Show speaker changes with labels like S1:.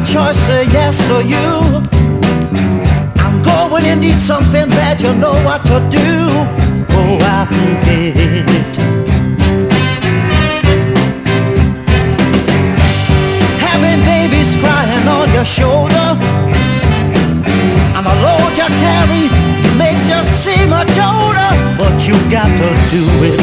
S1: choice, say yes to you. I'm going and need something bad, you know what to do. Go out and get it. Having babies crying on your shoulder, and the load you carry makes you seem much older, but you got to do it.